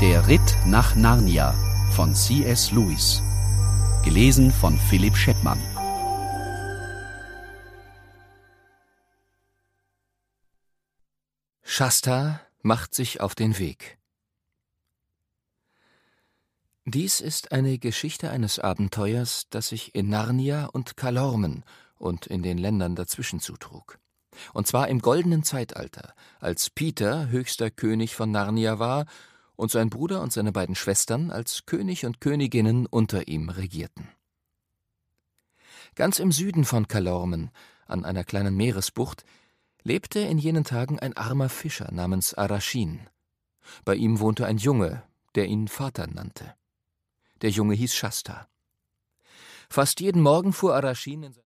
Der Ritt nach Narnia von C.S. Lewis. Gelesen von Philipp Scheppmann. Shasta macht sich auf den Weg. Dies ist eine Geschichte eines Abenteuers, das sich in Narnia und Kalormen und in den Ländern dazwischen zutrug. Und zwar im goldenen Zeitalter, als Peter höchster König von Narnia war und sein Bruder und seine beiden Schwestern als König und Königinnen unter ihm regierten. Ganz im Süden von Kalormen, an einer kleinen Meeresbucht, lebte in jenen Tagen ein armer Fischer namens Arashin. Bei ihm wohnte ein Junge, der ihn Vater nannte. Der Junge hieß Shasta. Fast jeden Morgen fuhr Arashin in